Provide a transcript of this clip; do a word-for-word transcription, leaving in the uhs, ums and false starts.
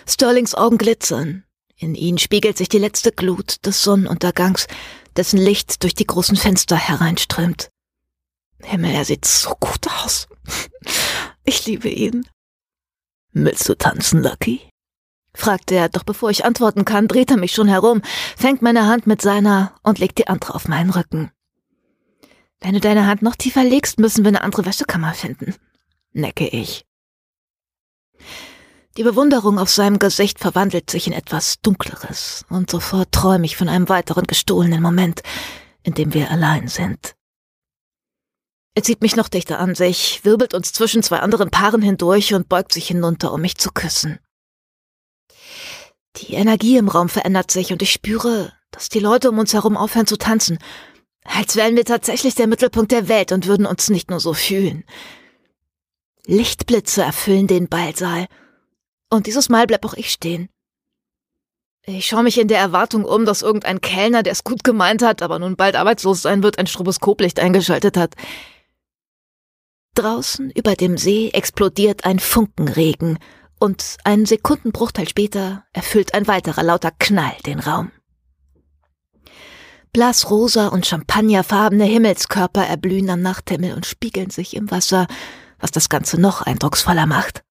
Sterlings Augen glitzern. In ihnen spiegelt sich die letzte Glut des Sonnenuntergangs, dessen Licht durch die großen Fenster hereinströmt. Himmel, er sieht so gut aus. Ich liebe ihn. »Willst du tanzen, Lucky?« fragte er, doch bevor ich antworten kann, dreht er mich schon herum, fängt meine Hand mit seiner und legt die andere auf meinen Rücken. »Wenn du deine Hand noch tiefer legst, müssen wir eine andere Wäschekammer finden«, necke ich. Die Bewunderung auf seinem Gesicht verwandelt sich in etwas Dunkleres und sofort träume ich von einem weiteren gestohlenen Moment, in dem wir allein sind. Er zieht mich noch dichter an sich, wirbelt uns zwischen zwei anderen Paaren hindurch und beugt sich hinunter, um mich zu küssen. Die Energie im Raum verändert sich und ich spüre, dass die Leute um uns herum aufhören zu tanzen, als wären wir tatsächlich der Mittelpunkt der Welt und würden uns nicht nur so fühlen. Lichtblitze erfüllen den Ballsaal. Und dieses Mal bleib auch ich stehen. Ich schaue mich in der Erwartung um, dass irgendein Kellner, der es gut gemeint hat, aber nun bald arbeitslos sein wird, ein Stroboskoplicht eingeschaltet hat. Draußen über dem See explodiert ein Funkenregen und einen Sekundenbruchteil später erfüllt ein weiterer lauter Knall den Raum. Blassrosa und champagnerfarbene Himmelskörper erblühen am Nachthimmel und spiegeln sich im Wasser, was das Ganze noch eindrucksvoller macht.